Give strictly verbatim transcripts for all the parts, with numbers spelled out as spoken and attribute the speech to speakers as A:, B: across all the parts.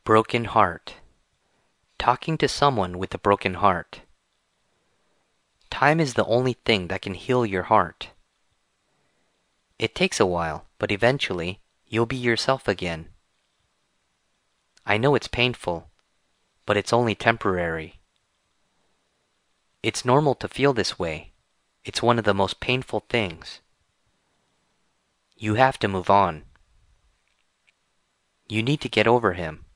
A: Broken heart. Talking to someone with a broken heart. Time is the only thing that can heal your heart. It takes a while, but eventually, you'll be yourself again. I know it's painful, but it's only temporary. It's normal to feel this way. It's one of the most painful things. You have to move on. You need to get over him.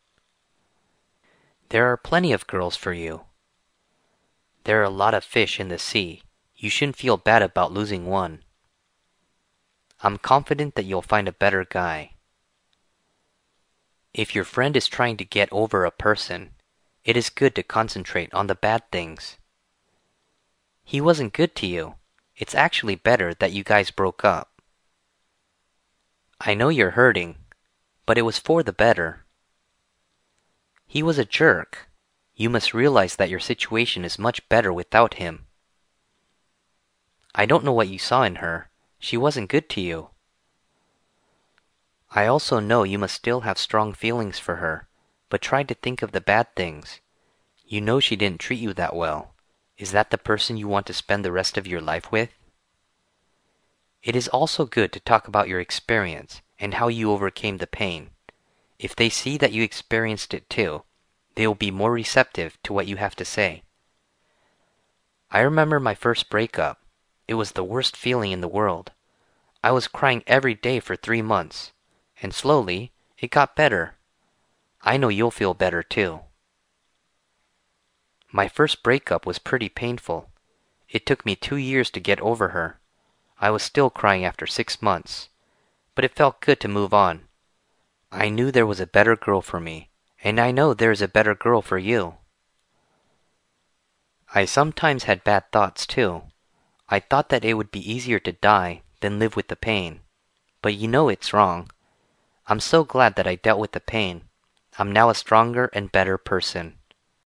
A: There are plenty of girls for you. There are a lot of fish in the sea. You shouldn't feel bad about losing one. I'm confident that you'll find a better guy. If your friend is trying to get over a person, it is good to concentrate on the bad things. He wasn't good to you. It's actually better that you guys broke up. I know you're hurting, but it was for the better. He was a jerk. You must realize that your situation is much better without him. I don't know what you saw in her. She wasn't good to you. I also know you must still have strong feelings for her, but try to think of the bad things. You know she didn't treat you that well. Is that the person you want to spend the rest of your life with? It is also good to talk about your experience and how you overcame the pain. If they see that you experienced it too, they will be more receptive to what you have to say. I remember my first breakup. It was the worst feeling in the world. I was crying every day for three months, and slowly, it got better. I know you'll feel better too. My first breakup was pretty painful. It took me two years to get over her. I was still crying after six months, but it felt good to move on. I knew there was a better girl for me, and I know there is a better girl for you. I sometimes had bad thoughts too. I thought that it would be easier to die than live with the pain, but you know it's wrong. I'm so glad that I dealt with the pain. I'm now a stronger and better person.